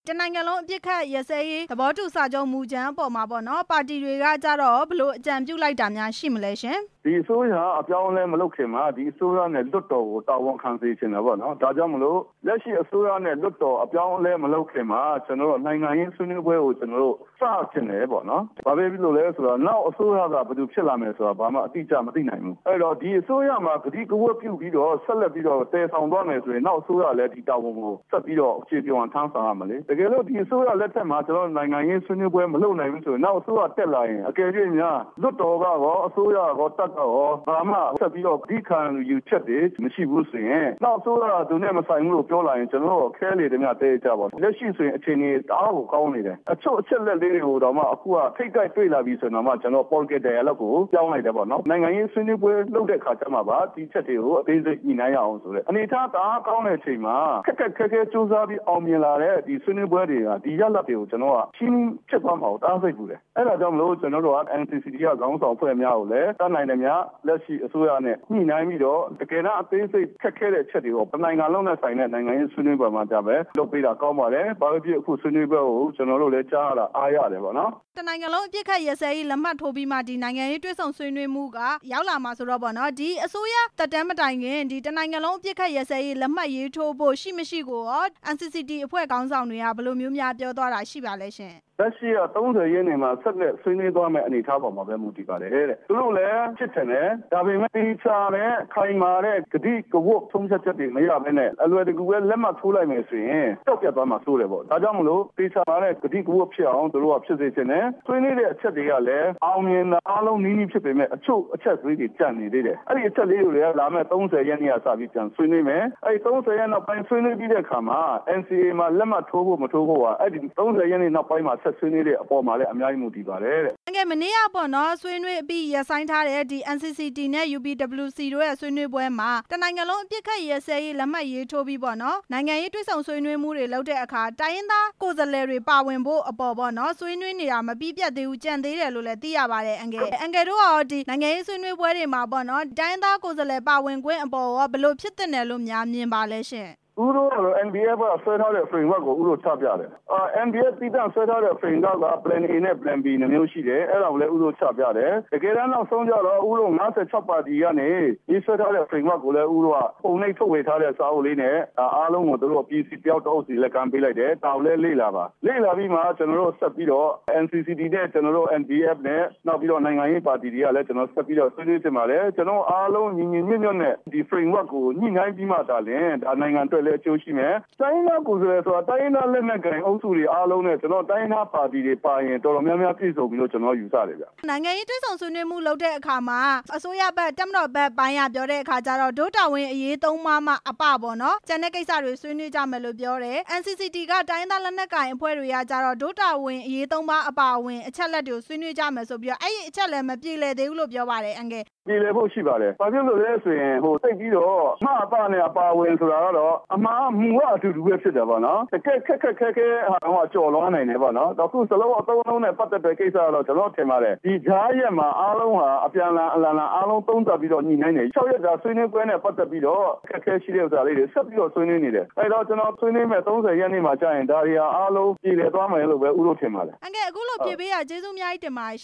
တနိုင်ငံလုံးအပြစ်ခတ်ရစဲရေးသဘောတူစာချုပ်မူကြမ်းအပေါ်မှာပေါ့နော်ပါတီတွေကကြတော့ဘလို့အကြံပြုလိုက်တာများရှိမလဲရှင်ဒီအစိုးရအပြောင်းအလဲမလုပ်ခင်မှာဒီအစိုးရနဲ့လွတ်တော်ကိုတာဝန်ခံစေချင်တယ်ပေါ့နော်ဒါကြောင့်မလို့လက်ရှိအစိုးရနဲ့လွတ်တော်အပြောင်းအလဲမလုပ်ခင်မှာကျွန်တော်တို့နိုင်ငံရေးဆွေးနွေးပွဲကိုကျွန်တော်တို့စတင်တယ်ပေါ့နော်ဘာပဲဖြစ်လို့လဲဆိုတော့နောက်အစိုးရကဘယ်သူဖြစ်လာမယ်ဆိုတာဘာမှအတိအကျမသိနိုင်ဘူးအဲ့တော့ဒီအစိုးရမှာဂတိကဝတ်ပြုပြီးတော့ဆက်လက်ပြီးတော့တည်ဆောင်သွားမယ်ဆိုရင်နောက်အစိုးရလည်းဒီတာဝန်ကိုဆက်ပြီးတော့အခြေပြောင်းထမ်းဆောင်ရမယ်လေတကယ်လို့ဒီအစိုးရလက်ထက်မှာကျွန်တော်နိုင်ငံရေးဆွေးနွေးပွဲမလုပ်နိုင်ဘူးဆိုရင်နောက်အစိုးရတက်လာရင်အကယ်၍များလွတ်တော်ကောအစိုးရကောတက်တော့ဘာမှဆက်ပြီးတော့ဒီခံယူချက်တွေမရှိဘူးဆိုရင်နောက်အစိုးရသူနဲ့မဆိုင်ဘူးလို့ပြောလာရင်ကျွန်တော်တို့ခဲလေတည်းများတဲကြပါလက်ရှိဆိုရင်အခြေအနေတအားကိုကောင်းနေတယ်အချို့အချက်လက်လေးတွေကိုတော့မှအခုကထိတ်ကြိုက်တွေ့လာပြီဆိုတော့မှကျွန်တော် political dialogue ကိုပြောင်းလိုက်တယ်ပေါ့နော်နိုင်ငံရေးဆွေးနွေးပွဲလုပ်တဲ့ခါကျမှပါဒီချက်တွေကိုအသေးစိတ်ညှိနှိုင်းရအောင်ဆိုတဲ့အနေထားတအားကောင်းတဲ့အချိန်မှာခက်ခဲစူးစမ်းပြီးအောင်မြင်လာတဲ့ဒီဆွေးနွေးပွဲတွေကဒီရလဒ်တွေကိုကျွန်တော်ကရှင်းဖြစ်သွားမှာကိုတအားစိတ်ပူတယ်အဲ့ဒါကြောင့်မလို့ကျွန်တော်တို့က NCCT ကခေါင်းဆောင်ဖွဲ့များကိုလည်းတတ်နိုင်တယ်များလက်ရှိအစိုးရနဲ့ညှိနှိုင်းပြီးတော့တကယ်တော့အသေးစိတ်ခက်ခဲတဲ့ချက်တွေကိုနိုင်ငံလုံးနဲ့ဆိုင်တဲ့နိုင်ငံရေးဆွေးနွေးပွဲမှာကြပဲလုပ်ပေးတာကောင်းပါတယ်ဘာလို့ဖြစ်အခုဆွေးနွေးပွဲကိုကျွန်တော်တို့လည်းကြားရတာအားရတယ်ပေါ့နော်တနိုင်ငံလုံးအပြစ်ခတ်ရစဲရေးလက်မှတ်ထိုးပြီးမှဒီနိုင်ငံရေးတွဲဆောင်ဆွေးနွေးမှုကရောက်လာမှာဆိုတော့ပေါ့နော်ဒီအစိုးရတက်တမ်းမတိုင်ခင်ဒီတနိုင်ငံလုံးအပြစ်ခတ်ရစဲရေးလက်မှတ်ရေးထိုးဖို့ရှိမရှိကိုရော NCCT အဖွဲ့ခေါင်းဆောင်တွေကဘယ်လိုမျိုးများပြောသွားတာရှိပါလဲရှင်လက်ရှိက30ရက်နေမှာဆက်လက်ဆွေးနွေးသွားမယ့်အနေအထားပေါ်မှာပဲမူတည်ပါတယ်တဲ့သူတို့လည်းဖြစ်တယ်လေဒါပေမဲ့ဒီချာတဲ့ခိုင်မာတဲ့ဂတိကဝတ်ထုံးချက်ချက်တွေမရဘဲနဲ့အလွယ်တကူပဲလက်မှတ်ထိုးလိုက်မယ်ဆိုရင်တောက်ပြတ်သွားမှာစိုးတယ်ပေါ့ဒါကြောင့်မလို့ဒီချာတဲ့ဂတိကဝတ်ဖြစ်အောင်သူတို့ကဖြစ်စေချင်တယ်ဆွေးနွေးတဲ့အချက်တွေကလည်းအောင်မြင်တာအားလုံးနီးနီးဖြစ်ပေမဲ့အချို့အချက်သေးတွေကြံ့နေသေးတယ်အဲ့ဒီအချက်လေးတွေလည်းလာမယ့်30ရက်နေ့ကစပြီးကြံဆွေးနွေးမယ်အဲ့ဒီ30ရက်နောက်ပိုင်းဆွေးနွေးပြီးတဲ့အခါမှာ NCA မှာလက်မှတ်ထိုးဖို့မထိုးဖို့ကအဲ့ဒီ30ရက်နေ့နောက်ပိုင်းမှာဆက်ဆွေးနွေးတဲ့အပေါ်မှာလည်းအများကြီးမူတည်ပါတယ်တဲ့။မနေ့ကပေါ့နော်ဆွေးနွေးပြီးရဆိုင်ထားတဲ့ဒီ NCCT နဲ့ UPWC တို့ရဲ့ဆွေးနွေးပွဲမှာတနိုင်ငံလုံးအပြစ်ခတ်ရစဲရေးလက်မှတ်ရေးထိုးပြီးပေါ့နော်နိုင်ငံရေးတွဲဆောင်ဆွေးနွေးမှုတွေလုပ်တဲ့အခါတိုင်းရင်းသားကိုယ်စားလှယ်တွေပါဝင်ဖို့အပေါ်ပေါ့နော်ဆွေးနွေးနေတာမပြီးပြတ်သေးဘူးကြံသေးတယ်လို့လည်းသိရပါတယ်အန်ကယ်တို့ရောဒီနိုင်ငံရေးဆွေးနွေးပွဲတွေမှာပေါ့နော်တိုင်းရင်းသားကိုယ်စားလှယ်ပါဝင်ခွင့်အပေါ်ရောဘယ်လိုဖြစ်တင်တယ်လို့များမြင်ပါလဲရှင်ဥရော NBF ကဆွဲထားတဲ့ framework ကိုဥရောချပြတယ်NBF တိကျဆွဲထားတဲ့ framework က plan A နဲ့ plan B နှမျိုးရှိတယ်အဲ့ဒါကိုလည်းဥရောချပြတယ်တကယ်တမ်းနောက်ဆုံးကြတော့ဥရော56ပါတီကနေဒီဆွဲထားတဲ့ framework ကိုလည်းဥရောပုံနှိပ်ထုတ်ဝေထားတဲ့စာအုပ်လေးနဲ့အားလုံးကိုတို့ PC တယောက်တော့စီလက်ကမ်းပေးလိုက်တယ်ဒါကိုလည်းလေ့လာပါလေ့လာပြီးမှကျွန်တော်တို့ဆက်ပြီးတော့ NCCT နဲ့ကျွန်တော်တို့ NBF နဲ့နောက်ပြီးတော့နိုင်ငံရေးပါတီတွေကလည်းကျွန်တော်ဆက်ပြီးတော့ဆွေးနွေးတင်ပါတယ်ကျွန်တော်အားလုံးညီညီညွတ်ညွတ်နဲ့ဒီ framework ကိုညှိနှိုင်းပြီးမှဒါလည်းဒါနိုင်ငံအတွက်လည်းအကျိုးရှိမယ်တိုင်းသားကိုယ်စားလှယ်ဆိုတာတိုင်းသားလက်နက်ကိုင်အုပ်စုတွေအားလုံးနဲ့ကျွန်တော်တိုင်းသားပါတီတွေပါရင်တော်တော်များများပြည့်စုံပြီးတော့ကျွန်တော်ယူဆတယ်ဗျနိုင်ငံရေးတွဲဆောင်ဆွေးနွေးမှုလုပ်တဲ့အခါမှာအစိုးရဘက်တက်မတော်ဘက်ပိုင်းရပြောတဲ့အခါကျတော့ဒုတာဝန်အရေးသုံးပါးမှအပပေါ့နော်ကျန်တဲ့ကိစ္စတွေဆွေးနွေးကြမယ်လို့ပြောတယ် NCCT ကတိုင်းသားလက်နက်ကိုင်အဖွဲ့တွေကကြတော့ဒုတာဝန်အရေးသုံးပါးအပအဝင်အချက်လက်တွေကိုဆွေးနွေးကြမယ်ဆိုပြီးတော့အဲ့ဒီအချက်လည်းမပြေလည်သေးဘူးလို့ပြောပါတယ်အန်ကယ်ပြေလည်ဖို့ရှိပါတယ်ဘာဖြစ်လို့လဲဆိုရင်သိပြီးတော့အပနဲ့အပါဝင်ဆိုတာကတော့အမှားမူကအတူတူပဲဖြစ်တယ်ပေါ့နော်တကယ်ခက်ဟာကြော်လွှမ်းနိုင်တယ်ပေါ့နော်အခုစလုံးအသုံးလုံးနဲ့ပတ်သက်တဲ့ကိစ္စကတော့ကျွန်တော်ထင်ပါတယ်ဒီဂျားရက်မှာအားလုံးဟာအပြန်အလှန်အားလုံးသုံးသပ်ပြီးတော့ညှိနှိုင်းနေ6ရက်ကြာဆွေးနွေးပွဲနဲ့ပတ်သက်ပြီးတော့ခက်ရှိတဲ့ဥစ္စာလေးတွေဆက်ပြီးတော့ဆွေးနွေးနေတယ်အဲ့တော့ကျွန်တော်ဆွေးနွေးမဲ့30ရက်နေ့မှာကြာရင်ဒါတွေအားလုံးပြည်လည်သွားမယ်လို့ပဲဥလို့ထင်ပါတယ်အန်ကယ်အခုလိုပြေပေးရကျေးဇူးအများကြီးတင်ပါတယ်